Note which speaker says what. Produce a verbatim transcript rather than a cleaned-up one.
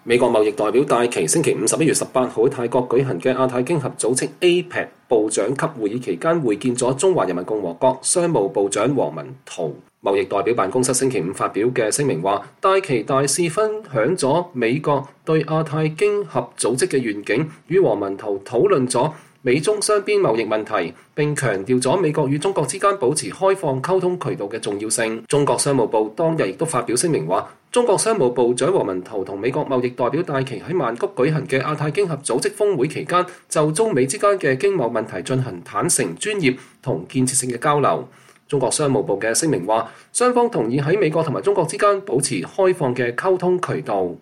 Speaker 1: 美國貿易代表戴琪星期五十一月十八號喺泰國舉行嘅亞太經合組織 A P E C 部長級會議期間，會見咗中華人民共和國商務部長王文濤。貿易代表辦公室星期五發表嘅聲明話，戴琪大使分享咗美國對亞太經合組織嘅願景，與王文濤討論咗美中雙邊貿易問題，並強調咗美國與中國之間保持開放溝通渠道嘅重要性。中國商務部當日亦都發表聲明話，中國商務部長王文濤同美國貿易代表戴琪喺曼谷舉行嘅亞太經合組織峰會期間，就中美之間嘅經貿問題進行坦誠、專業同建設性嘅交流。中國商務部嘅聲明話，雙方同意喺美國同埋中國之間保持開放嘅溝通渠道。